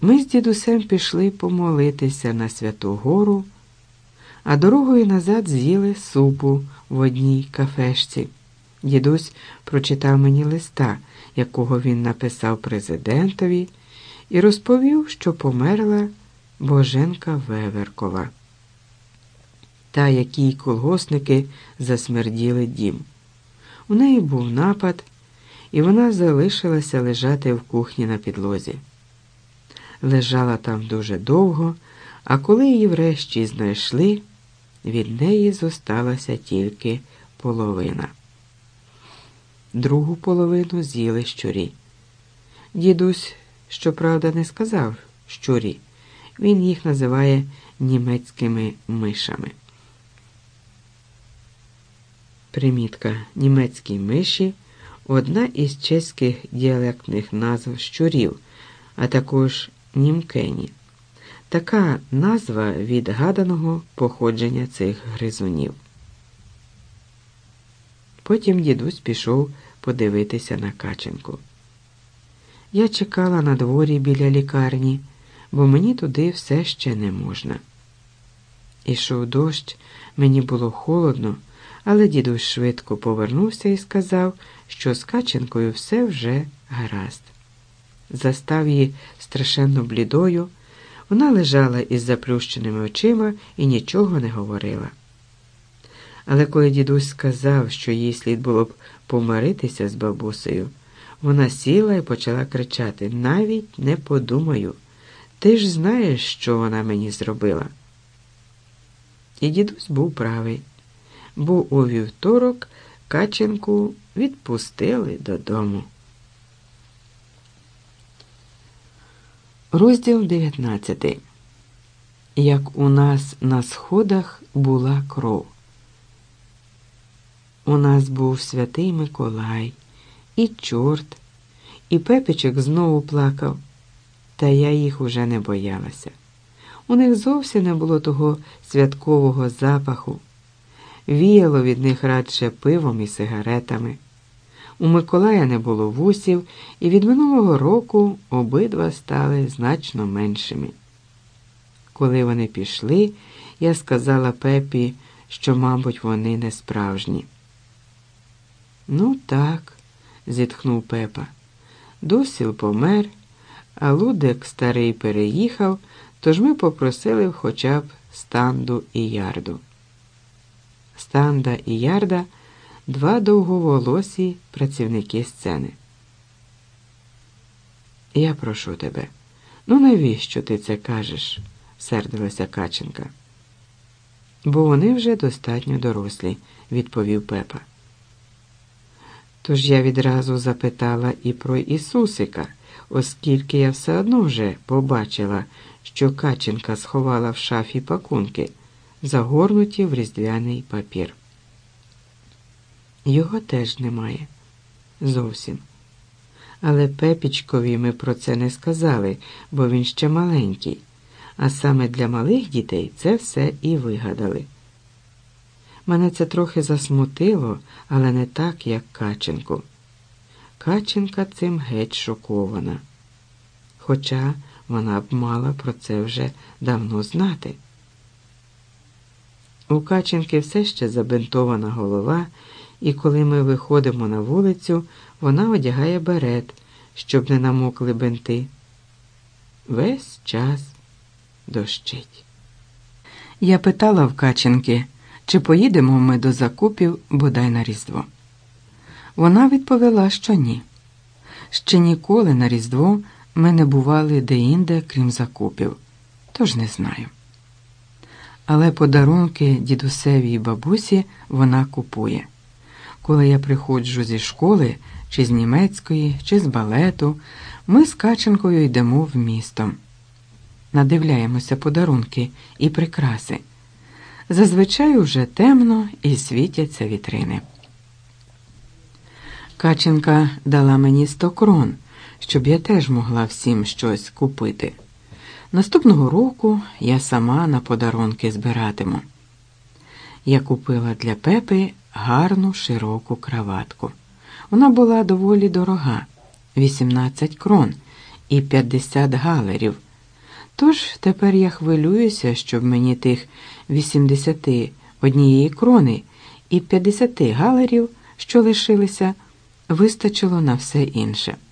Ми з дідусем пішли помолитися на Святу Гору, а дорогою назад з'їли супу в одній кафешці. Дідусь прочитав мені листа, якого він написав президентові, і розповів, що померла Боженка Веверкова, та якій колгоспники засмерділи дім. У неї був напад, і вона залишилася лежати в кухні на підлозі. Лежала там дуже довго, а коли її врешті знайшли, від неї зосталася тільки половина. Другу половину з'їли щурі. Дідусь, щоправда, не сказав щурі. Він їх називає німецькими мишами. Примітка. Німецькі миші – одна із чеських діалектних назв щурів, а також німкені. Така назва від гаданого походження цих гризунів. Потім дідусь пішов подивитися на Каченку. Я чекала на дворі біля лікарні, бо мені туди все ще не можна. Ішов дощ, мені було холодно, але дідусь швидко повернувся і сказав, що з Каченкою все вже гаразд. Застав її страшенно блідою, вона лежала із заплющеними очима і нічого не говорила. Але коли дідусь сказав, що їй слід було б помиритися з бабусею, вона сіла і почала кричати: «Навіть не подумаю! Ти ж знаєш, що вона мені зробила!» І дідусь був правий, бо у вівторок Каченку відпустили додому. Розділ 19. Як у нас на сходах була кров. У нас був святий Миколай, і чорт, і Пепичок знову плакав, та я їх уже не боялася. У них зовсім не було того святкового запаху, віяло від них радше пивом і сигаретами. У Миколая не було вусів, і від минулого року обидва стали значно меншими. Коли вони пішли, я сказала Пепі, що, мабуть, вони не справжні. «Ну так», – зітхнув Пепа. «Досіл помер, а Лудек старий переїхав, тож ми попросили хоча б Станду і Ярду». Станда і Ярда – два довговолосі працівники сцени. «Я прошу тебе, ну навіщо ти це кажеш?» – сердилася Каченка. «Бо вони вже достатньо дорослі», – відповів Пепа. Тож я відразу запитала і про Ісусика, оскільки я все одно вже побачила, що Каченка сховала в шафі пакунки, загорнуті в різдвяний папір. Його теж немає. Зовсім. Але Пепічкові ми про це не сказали, бо він ще маленький, а саме для малих дітей це все і вигадали. Мене це трохи засмутило, але не так, як Каченку. Каченка цим геть шокована. Хоча вона б мала про це вже давно знати. У Каченки все ще забинтована голова, і коли ми виходимо на вулицю, вона одягає берет, щоб не намокли бинти. Весь час дощить. Я питала в Каченки, чи поїдемо ми до закупів бодай на Різдво. Вона відповіла, що ні. Ще ніколи на Різдво ми не бували де-інде, крім закупів, тож не знаю. Але подарунки дідусеві і бабусі вона купує. Коли я приходжу зі школи, чи з німецької, чи з балету, ми з Каченкою йдемо в місто. Надивляємося подарунки і прикраси. Зазвичай уже темно і світяться вітрини. Каченка дала мені 100 крон, щоб я теж могла всім щось купити. Наступного року я сама на подарунки збиратиму. Я купила для Пепи гарну широку краватку. Вона була доволі дорога – 18 крон і 50 галерів, Тож тепер я хвилююся, щоб мені тих 81 крони і 50 галерів, що лишилися, вистачило на все інше.